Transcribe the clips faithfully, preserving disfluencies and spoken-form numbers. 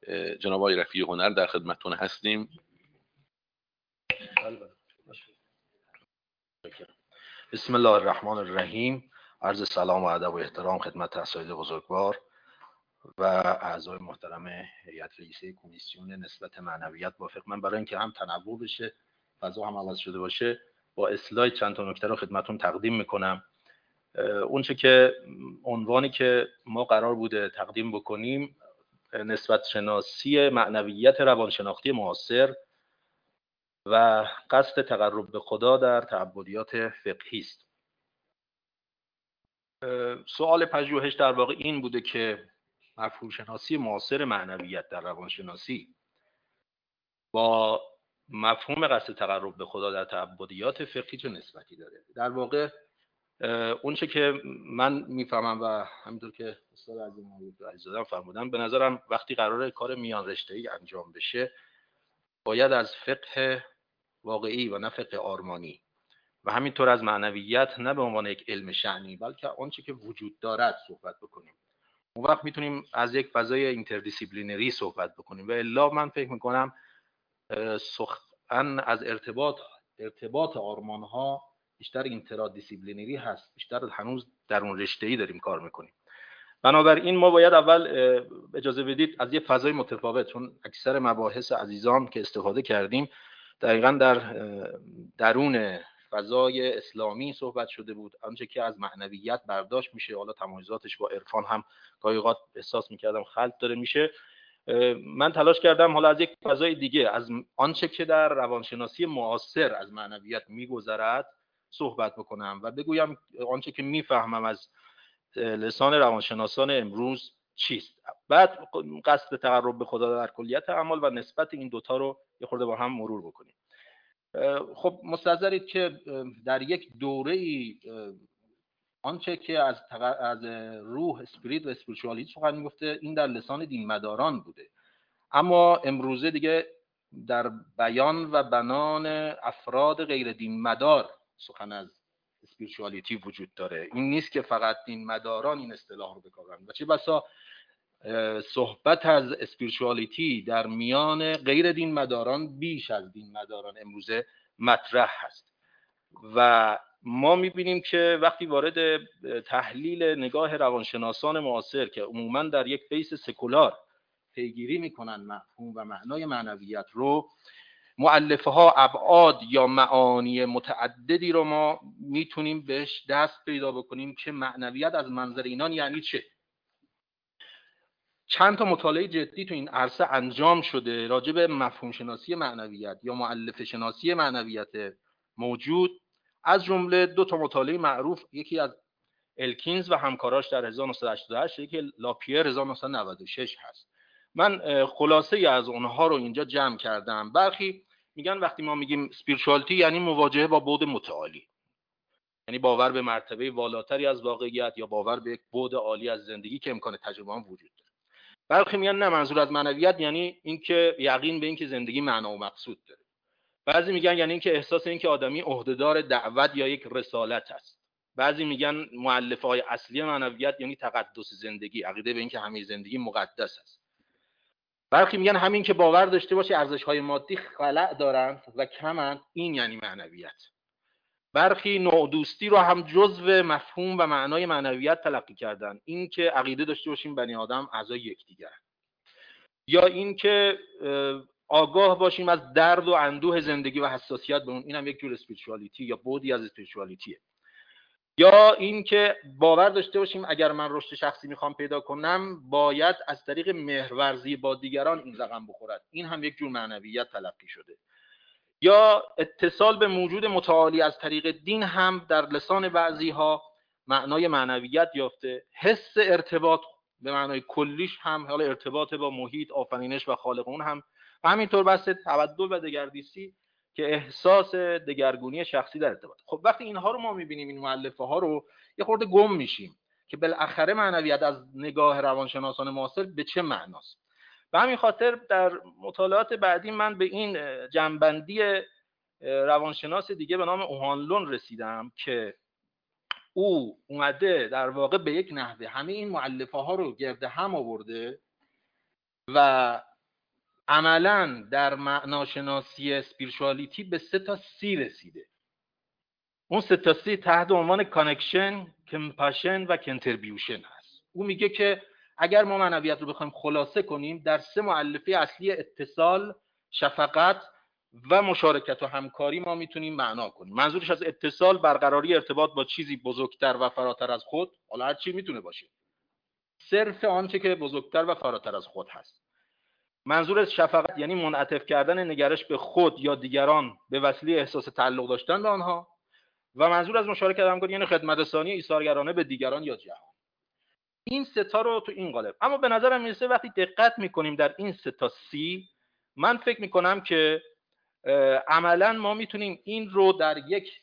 جناب آقای رفیع هنر در خدمتتون هستیم. بسم الله الرحمن الرحیم. عرض سلام و ادب و احترام خدمت اساتید بزرگوار و اعضای محترم هیئت رئیسه کمیسیون نسبت معنویت. وافق من برای اینکه هم تنوع بشه، فضا هم عوض شده باشه، با اسلاید چند تا نکته رو خدمتتون تقدیم میکنم. اون چه که عنوانی که ما قرار بوده تقدیم بکنیم نسبت شناسی معنویت روانشناختی معاصر و قصد تقرب به خدا در تعبدیات فقهی است. سوال پژوهش در واقع این بوده که مفهوم شناسی معاصر معنویت در روانشناسی با مفهوم قصد تقرب به خدا در تعبدیات فقهی چه نسبتی داره. در واقع اون چه که من میفهمم و همینطور که استاد عزیزادم فرمودن، به نظرم وقتی قراره کار میان رشته‌ای انجام بشه باید از فقه واقعی و نه فقه آرمانی و همینطور از معنویت نه به عنوان یک علم شأنی بلکه آنچه که وجود دارد صحبت بکنیم. اون وقت میتونیم از یک فضای اینتردیسیپلینری صحبت بکنیم و الا من فکر میکنم سخن از ارتباط ارتباط آرمان ها بیشتر اینترادیسیپلینری هست، بیشتر هنوز در اون رشته‌ای داریم کار میکنیم. بنابراین ما باید اول اجازه بدید از یه فضای متفاوت، چون اکثر مباحث عزیزان که استفاده کردیم دقیقاً در درون فضای اسلامی صحبت شده بود. آنچه که از معنویت برداشت میشه، حالا تمایزاتش با عرفان هم گاهی اوقات احساس میکردم خلط داره میشه. من تلاش کردم حالا از یک فضای دیگه، از آنچه که در روانشناسی معاصر از معنویت میگذرد صحبت بکنم و بگویم آنچه که میفهمم از لسان روانشناسان امروز چیست. بعد قصد تقرب به خدا در کلیت اعمال و نسبت این دوتا رو یه خورده با هم مرور بکنیم. خب مستحضرید که در یک دوره‌ای آنچه که از از روح، اسپریت و اسپریچوالیتی سخن میگفته این در لسان دین مداران بوده، اما امروزه دیگه در بیان و بنان افراد غیر دین مدار سخن از اسپریچوالیتی وجود داره. این نیست که فقط دین مداران این اصطلاح رو بکارن و چه بسا صحبت از اسپریچوالیتی در میان غیر دین مداران بیش از دین مداران امروزه مطرح هست و ما میبینیم که وقتی وارد تحلیل نگاه روانشناسان معاصر که عموماً در یک بیس سکولار پیگیری میکنن مفهوم و معنای معنویت رو، مؤلفه ها ابعاد یا معانی متعددی رو ما میتونیم بهش دست پیدا بکنیم که معنویت از منظر اینان یعنی چه. چند تا مطالعه جدی تو این عرصه انجام شده راجع به مفهوم شناسی معنویت یا مؤلفه شناسی معنویت موجود، از جمله دو تا مطالعه معروف، یکی از الکینز و همکاراش در هزار و نهصد و هشتاد و هشت، یکی لاپیر هزار و نهصد و نود و شش هست. من خلاصه از اونها رو اینجا جمع کردم. برخی میگن وقتی ما میگیم اسپریچوالتی یعنی مواجهه با بعد متعالی، یعنی باور به مرتبه والاتری از واقعیت یا باور به یک بعد عالی از زندگی که امکان تجربه هم وجود داره. برخی میگن نه، منظور از معنویت یعنی اینکه یقین به اینکه زندگی معنا و مقصود داره. بعضی میگن یعنی اینکه احساس اینکه آدمی عهدهدار دعوت یا یک رسالت است. بعضی میگن مؤلفه‌های اصلی معنویت یعنی تقدس زندگی، عقیده به اینکه همه زندگی مقدس است. برخی میگن همین که باور داشته باشه ارزش‌های مادی خلأ دارند و کمند، این یعنی معنویت. برخی نوع دوستی رو هم جزو مفهوم و معنای معنویت تلقی کردن، این که عقیده داشته باشیم بنی آدم اعضای یکدیگر، یا این که آگاه باشیم از درد و اندوه زندگی و حساسیت به اون، این هم یک جور اسپریچوالیتی یا بعدی از اسپریچوالیتیه، یا این که باور داشته باشیم اگر من رشد شخصی میخوام پیدا کنم باید از طریق مهرورزی با دیگران این رقم بخورد، این هم یک جور معنویت تلقی شده، یا اتصال به موجود متعالی از طریق دین هم در لسان بعضی ها معنای معنویت یافته. حس ارتباط به معنای کلیش هم، حالا ارتباط با محیط، آفرینش و خالق اون هم، و همینطور بحث تبدل و دگردیسی که احساس دگرگونی شخصی در ارتباط. خب وقتی اینها رو ما میبینیم، این مؤلفه ها رو، یه خورده گم میشیم که بالاخره معنویت از نگاه روانشناسان معاصر به چه معناست. به همین خاطر در مطالعات بعدی من به این جنبندی روانشناس دیگه به نام اوهانلون رسیدم که او اومده در واقع به یک نحوه همه این مؤلفه ها رو گرد هم آورده و عملا در معناشناسی اسپریچوالیتی به سه تا سی رسیده. اون سه تا سی تحت عنوان کانکشن، کمپاشن و کنتریبیوشن هست. اون میگه که اگر ما معنویت رو بخوایم خلاصه کنیم در سه مؤلفه اصلی اتصال، شفقت و مشارکت و همکاری ما میتونیم معنا کنیم. منظورش از اتصال برقراری ارتباط با چیزی بزرگتر و فراتر از خود، حالا هر چی میتونه باشه، صرف آنچه که بزرگتر و فراتر از خود هست. منظور از شفقت یعنی منعطف کردن نگرش به خود یا دیگران به وسیله احساس تعلق داشتن به آنها، و منظور از مشارکت همکاری یعنی خدمت رسانی ایثارگرانه به دیگران یا جهان. این سه تا رو تو این قالب. اما به نظرم میرسه وقتی دقت میکنیم در این سه تا سی، من فکر میکنم که عملا ما میتونیم این رو در یک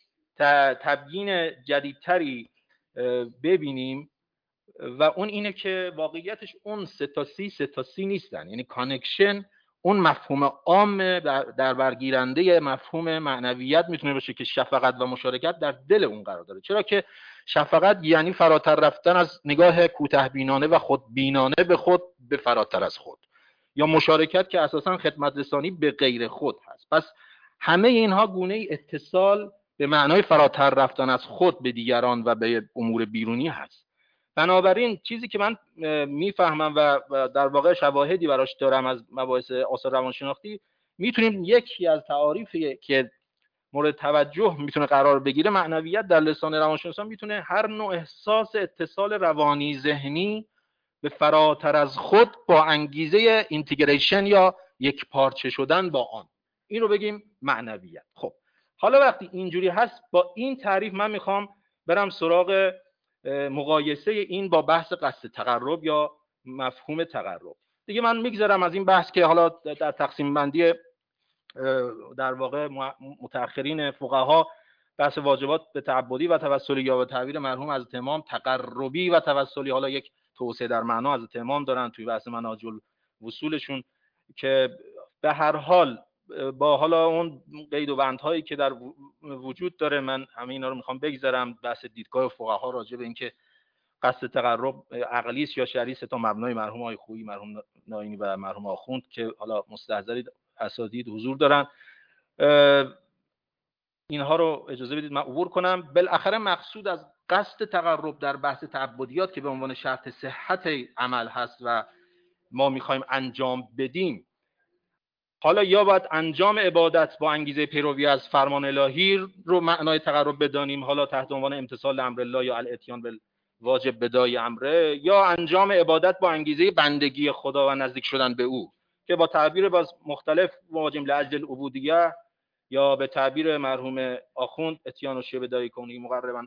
تبیین جدیدتری ببینیم و اون اینه که واقعیتش اون سه تا سی سه تا سی نیستن. یعنی کانکشن اون مفهوم عام در برگیرنده مفهوم معنویت میتونه باشه که شفقت و مشارکت در دل اون قرار داره. چرا که شفقت یعنی فراتر رفتن از نگاه کوتاه‌بینانه و خودبینانه به خود به فراتر از خود، یا مشارکت که اساساً خدمت رسانی به غیر خود هست. پس همه اینها گونه اتصال به معنای فراتر رفتن از خود به دیگران و به امور بیرونی هست. بنابراین چیزی که من میفهمم و در واقع شواهدی براش دارم از مباحث آثار روانشناختی، میتونیم یکی از تعاریفی که مورد توجه میتونه قرار بگیره، معنویت در لسان روانشناسان میتونه هر نوع احساس اتصال روانی ذهنی به فراتر از خود با انگیزه اینتگریشن یا یک پارچه شدن با آن، این رو بگیم معنویت. خب حالا وقتی اینجوری هست، با این تعریف من میخوام برم سراغ مقایسه این با بحث قصد تقرب یا مفهوم تقرب. دیگه من میگذرم از این بحث که حالا در تقسیم بندی در واقع متأخرین فقها بحث واجبات به تعبدی و توسلی یا به تعبیر مرحوم حضرت امام تقربی و توسلی، حالا یک توسعه در معنا حضرت امام دارن توی بحث منهاج الوصولشون، که به هر حال با حالا اون قید و بندهایی که در وجود داره من همه اینا رو میخوام بگذرم. بحث دیدگاه فقها راجع به اینکه قصد تقرب عقلی است یا شرعی است تا مبنای مرحوم آقای خویی، مرحوم ناینی و مرحوم آخوند که حالا مستحضرید اساتید حضور دارن، اینها رو اجازه بدید من عبور کنم. بالاخره مقصود از قصد تقرب در بحث تعبدیات که به عنوان شرط صحت عمل هست و ما میخوایم انجام بدیم، حالا یا باید انجام عبادت با انگیزه پیروی از فرمان الهی رو معنای تقرب بدانیم، حالا تحت عنوان امتثال امر الله یا الاتیان بالواجب بدای امره، یا انجام عبادت با انگیزه بندگی خدا و نزدیک شدن به او که با تعبیر باز مختلف واجب لاجل العبودیه یا به تعبیر مرحوم آخوند اتیان و شی بدای کونی مقربا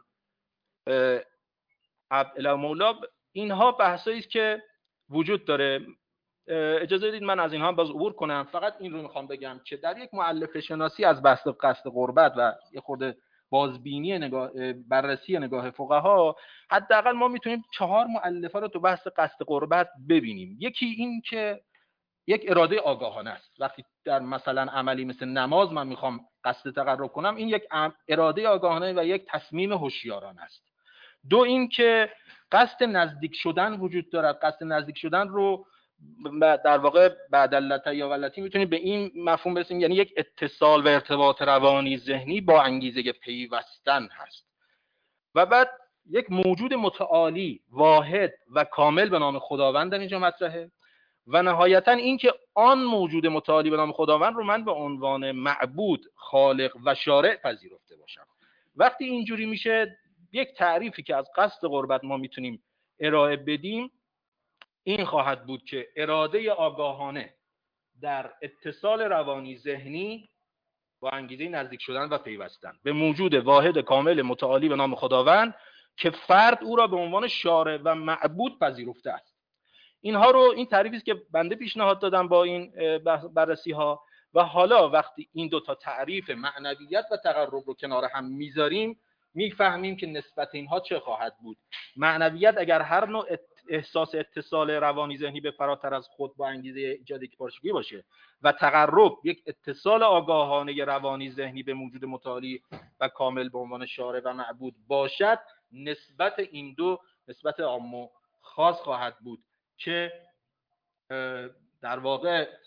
عبد الی مولا. اینها بحثایی است که وجود داره. اجازه بدید من از اینها باز عبور کنم. فقط این رو میخوام بگم که در یک مؤلفه شناسی از بحث قصد قربت و یه خورده بازبینی نگاه بررسی نگاه فقها، حداقل ما میتونیم چهار مؤلفه رو تو بحث قصد قربت ببینیم. یکی این که یک اراده آگاهانه است. وقتی در مثلا عملی مثل نماز من میخوام قصد تقرب کنم، این یک اراده آگاهانه و یک تصمیم هوشیارانه است. دو این که قصد نزدیک شدن وجود دارد. قصد نزدیک شدن رو در واقع بعد اللتی یا ولتی میتونیم به این مفهوم برسیم، یعنی یک اتصال و ارتباط روانی ذهنی با انگیزه پیوستن هست. و بعد یک موجود متعالی واحد و کامل به نام خداوند در اینجا مطرحه. و نهایتا این که آن موجود متعالی به نام خداوند رو من به عنوان معبود، خالق و شارع پذیرفته باشم. وقتی اینجوری میشه، یک تعریفی که از قصد قربت ما میتونیم ارائه بدیم این خواهد بود که اراده آگاهانه در اتصال روانی ذهنی با انگیزه نزدیک شدن و پیوستن به موجود واحد کامل متعالی به نام خداوند که فرد او را به عنوان شارع و معبود پذیرفته است. اینها رو، این تعریفی است که بنده پیشنهاد دادم با این بررسی ها. و حالا وقتی این دو تا تعریف معنویت و تقرب رو کنار هم میذاریم، میفهمیم که نسبت اینها چه خواهد بود. معنویت اگر هر نوع احساس اتصال روانی ذهنی به فراتر از خود با انگیزه ایجاد یکپارچگی باشه و تقرب یک اتصال آگاهانه روانی ذهنی به موجود متعالی و کامل به عنوان شارع و معبود باشد، نسبت این دو نسبت عام و خاص خواهد بود که در واقع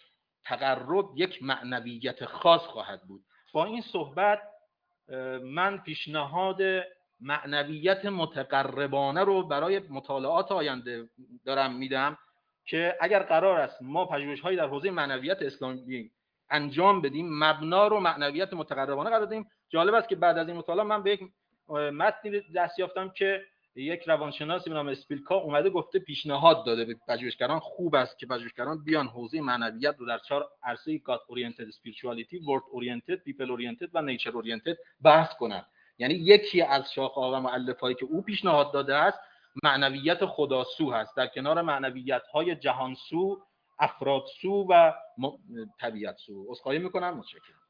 تقرب یک معنویت خاص خواهد بود. با این صحبت من پیشنهاد معنویت متقربانه رو برای مطالعات آینده دارم میدم که اگر قرار است ما پژوهش‌هایی در حوزه معنویت اسلامی انجام بدیم، مبنا رو معنویت متقربانه قرار بدیم. جالب است که بعد از این مطالعه من به یک متنی دست یافتم که یک روانشناسی به نام اسپیلکا اومده گفته، پیشنهاد داده به پژوهشگران خوب است که پژوهشگران بیان حوزه معنویت رو در چهار عرصه گاد اورینتد اسپریچوالیتی، ورد اورینتد، پیپل اورینتد و نیچر اورینتد بحث کنند. یعنی یکی از شاخه‌ها و مؤلفه‌هایی که او پیشنهاد داده است معنویت خداسو هست، در کنار معنویت‌های جهانسو، افرادسو و طبیعتسو. عذرخواهی می‌کنم، متشکرم.